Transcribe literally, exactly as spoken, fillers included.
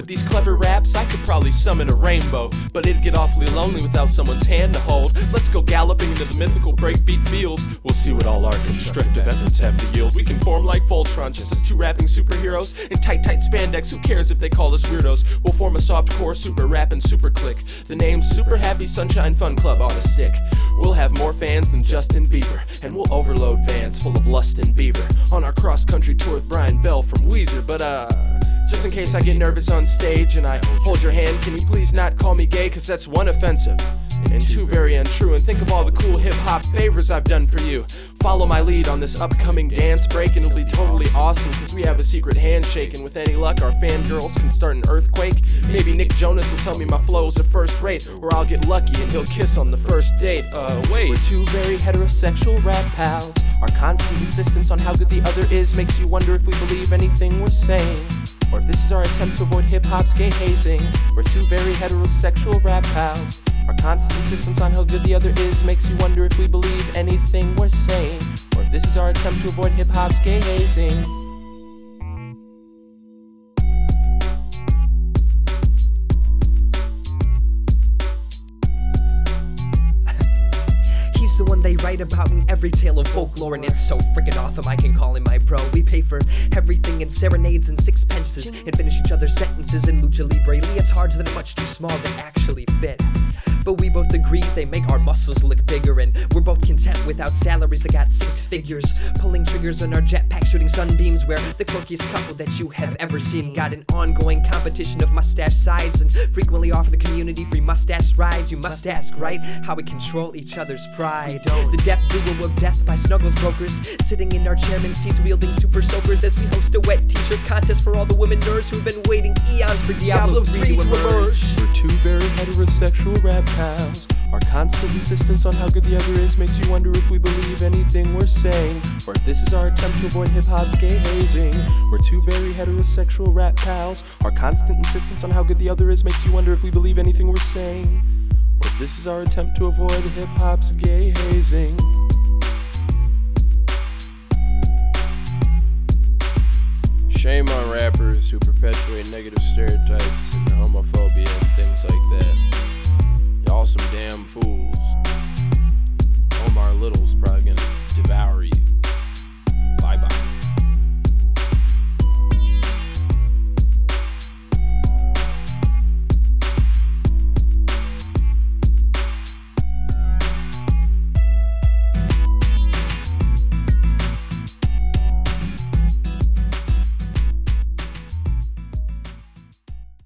With these clever raps, I could probably summon a rainbow, but it'd get awfully lonely without someone's hand to hold. Let's go galloping into the mythical breakbeat fields. We'll see what all our constructive efforts have to yield. We can form like Voltron, just as two rapping superheroes in tight, tight spandex. Who cares if they call us weirdos? We'll form a softcore super rap and super click. The name's Super Happy Sunshine Fun Club ought to stick. We'll have more fans than Justin Bieber, and we'll overload fans full of lust and beaver on our cross-country tour with Brian Bell from Weezer. But uh, just in case I get nervous on stage and I hold your hand, can you please not call me gay, cause that's one offensive and two very untrue. And think of all the cool hip-hop favors I've done for you. Follow my lead on this upcoming dance break and it'll be totally awesome, cause we have a secret handshake, and with any luck our fangirls can start an earthquake. Maybe Nick Jonas will tell me my flows are first rate, or I'll get lucky and he'll kiss on the first date. Uh, wait. We're two very heterosexual rap pals. Our constant insistence on how good the other is makes you wonder if we believe anything we're saying, or if this is our attempt to avoid hip-hop's gay hazing. We're two very heterosexual rap pals. Our constant insistence on how good the other is makes you wonder if we believe anything we're saying, or if this is our attempt to avoid hip-hop's gay hazing. He's the one they write about in every tale of folklore, and it's so frickin' awesome I can call him my bro. We pay for everything in serenades and sixpences, and finish each other's sentences in lucha libre leotards that are much too small to actually fit. But we both agree they make our muscles look bigger, and we're both content without salaries that got six figures, pulling triggers on our jetpack, shooting sunbeams. We're the quirkiest couple that you have ever seen. Got an ongoing competition of mustache size, and frequently offer the community free mustache rides. You must ask, right, how we control each other's pride. The death duo of death by Snuggles Brokers, sitting in our chairman seats wielding super soakers as we host a wet t-shirt contest for all the women nerds who've been waiting eons for Diablo three to emerge. We're two very heterosexual rap pals. Our constant insistence on how good the other is makes you wonder if we believe anything we're saying, or if this is our attempt to avoid hip-hop's gay hazing. We're two very heterosexual rap pals. Our constant insistence on how good the other is makes you wonder if we believe anything we're saying, or if this is our attempt to avoid hip-hop's gay hazing. Shame on rappers who perpetuate negative stereotypes and homophobia and things like that. Y'all some damn fools. Omar Little's probably gonna devour